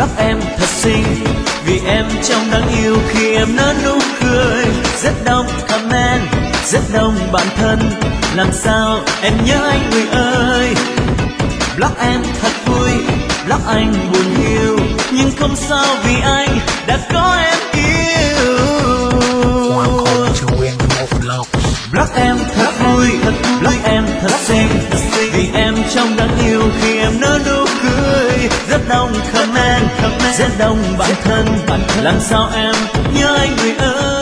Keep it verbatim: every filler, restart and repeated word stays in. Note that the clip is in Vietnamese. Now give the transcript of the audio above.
Block em thật xinh vì em trông đáng yêu khi em nở nụ cười. Rất đông comment, rất đông bạn thân, làm sao em nhớ anh người ơi. Block em thật vui, block anh buồn hiu, nhưng không sao vì anh đã có em yêu. Block em thật vui, block em thật xinh vì em trông đáng yêu khi em nở nụ cười. Rất đông comment, rất đông bạn thân, làm sao em nhớ anh người ơi.